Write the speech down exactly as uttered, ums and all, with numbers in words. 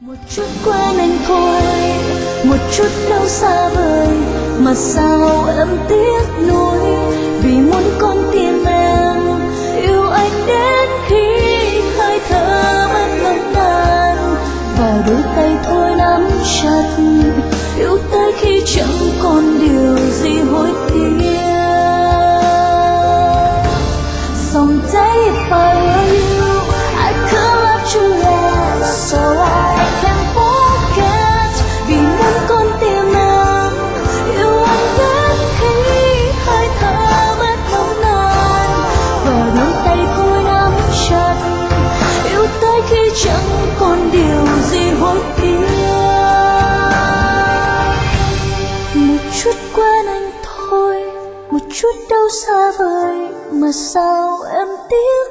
Một chút quên anh thôi, một chút đâu xa vời, mà sao em tiếc nuối, vì muốn con tim em yêu anh đến khi hơi thở mất ngân nàn, và đôi tay thôi nắm chặt, yêu tới khi chẳng còn điều gì hối tiếc. Someday if I were you, I could love you less, so I can forget. Vì muốn con tim em yêu anh đến khi hơi thở mất nồng nàn, và đôi tay thôi nắm chặt, yêu tới khi chẳng còn điều gì hối tiếc. Một chút quên anh thôi, một chút đâu xa vời, mà sao em tiếc